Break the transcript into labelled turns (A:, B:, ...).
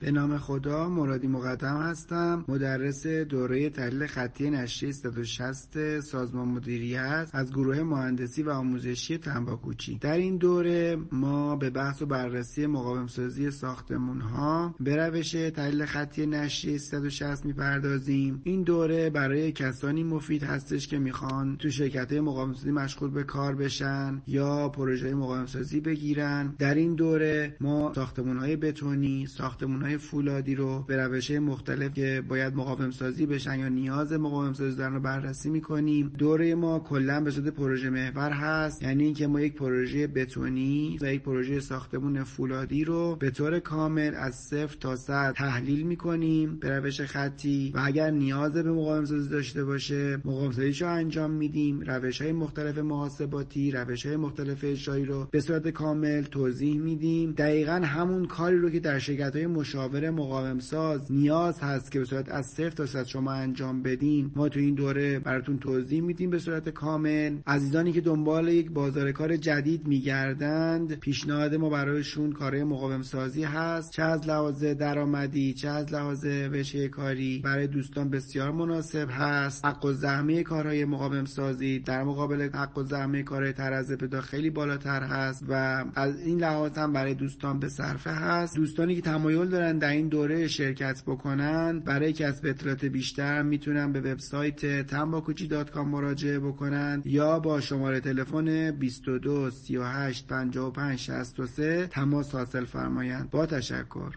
A: به نام خدا، مرادی مقدم هستم، مدرس دوره تحلیل خطی نشریه 360 سازمان مدیریت از گروه مهندسی و آموزشی تنباکوچی. در این دوره ما به بحث و بررسی مقاوم‌سازی ساختمان‌ها به روش تحلیل خطی نشریه 360 می‌پردازیم. این دوره برای کسانی مفید هستش که میخوان تو شرکت‌های مقاوم‌سازی مشغول به کار بشن یا پروژه مقاوم‌سازی بگیرن. در این دوره ما ساختمان‌های بتونی، ساختمان‌های فولادی رو به روش‌های مختلف که باید مقاوم سازی بشن یا نیاز مقاوم سازی دارن رو بررسی می‌کنیم. دوره ما کلاً به صورت پروژه محور هست، یعنی اینکه ما یک پروژه بتونی و یک پروژه ساختمان فولادی رو به طور کامل از 0 تا 100 تحلیل می‌کنیم به روش خطی و اگر نیاز به مقاوم سازی داشته باشه مقاوم سازیشو انجام میدیم. روش‌های مختلف محاسباتی، روش‌های مختلف اجرایی رو به صورت کامل توضیح میدیم. دقیقاً همون کاری رو که در شرکت‌های مشاور مقاوم ساز نیاز هست که به صورت از 0 تا 100 شما انجام بدین، ما تو این دوره براتون توضیح میدیم به صورت کامل. عزیزانی که دنبال یک بازار کار جدید میگردند، پیشنهاد ما برایشون کارهای مقاوم سازی هست، چه از لحاظ درآمدی چه از لحاظ رشته کاری برای دوستان بسیار مناسب هست. حق الزحمه کارهای مقاوم سازی در مقابل حق الزحمه کارهای طرز ابتدا خیلی بالاتر هست و از این لحاظ هم برای دوستان به صرفه هست. دوستانی که تمایل دارن در این دوره شرکت بکنن، برای کسب اطلاعات بیشتر میتونن به وبسایت tanbakuchi.com مراجعه بکنن یا با شماره تلفن 22 38 55 63 تماس حاصل فرمایند. با تشکر.